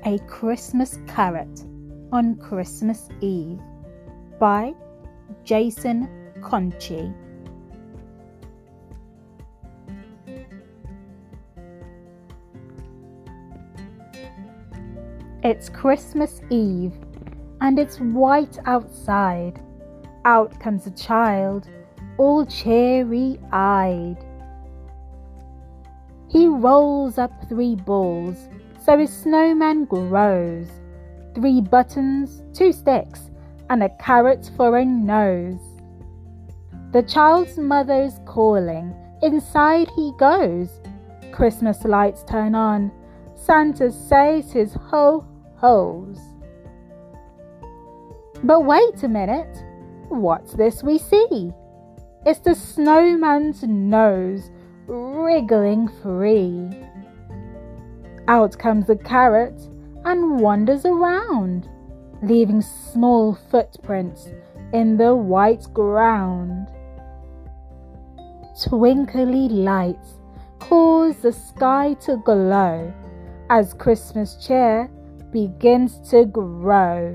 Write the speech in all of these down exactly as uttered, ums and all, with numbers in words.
A Christmas Carrot on Christmas Eve by Jason Conchi. It's Christmas Eve and it's white outside. Out comes a child, all cheery-eyed. He rolls up three balls, so his snowman grows. Three buttons, two sticks, and a carrot for a nose. The child's mother's calling, inside he goes. Christmas lights turn on, Santa says his ho-hos. But wait a minute, what's this we see? It's the snowman's nose, wriggling free. Out comes the carrot and wanders around, leaving small footprints in the white ground. Twinkly lights cause the sky to glow as Christmas cheer begins to grow.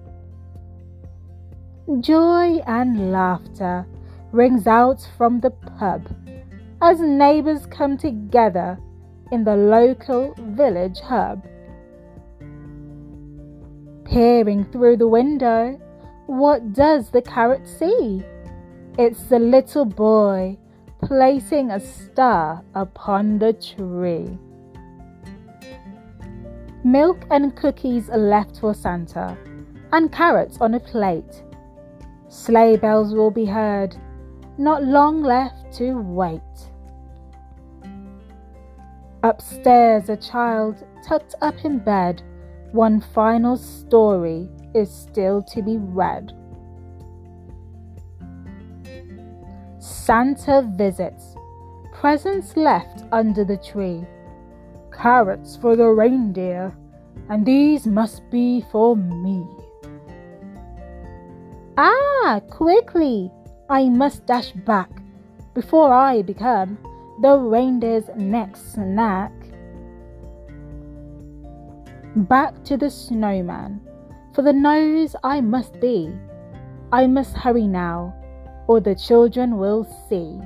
Joy and laughter rings out from the pub as neighbours come together in the local village hub. Peering through the window, what does the carrot see? It's the little boy placing a star upon the tree. Milk and cookies are left for Santa, and carrots on a plate. Sleigh bells will be heard, not long left to wait. Upstairs, a child tucked up in bed, one final story is still to be read. Santa visits, presents left under the tree. Carrots for the reindeer, and these must be for me. Ah, quickly, I must dash back before I become the reindeer's next snack. Back to the snowman, for the nose I must be. I must hurry now, or the children will see.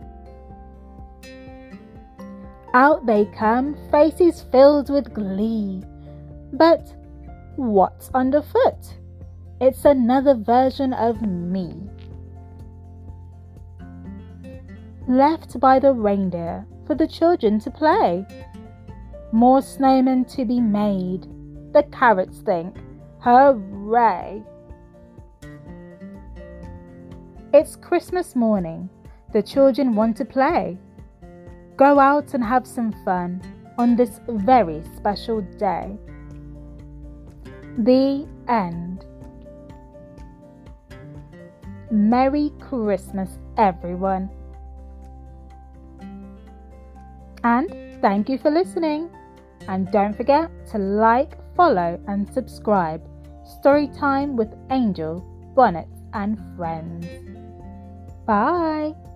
Out they come, faces filled with glee. But what's underfoot? It's another version of me. Left by the reindeer for the children to play. More snowmen to be made, the carrots think, hooray! It's Christmas morning, the children want to play. Go out and have some fun on this very special day. The end. Merry Christmas, everyone. And thank you for listening. And don't forget to like, follow and subscribe. Storytime with Angel, Bonnet and Friends. Bye.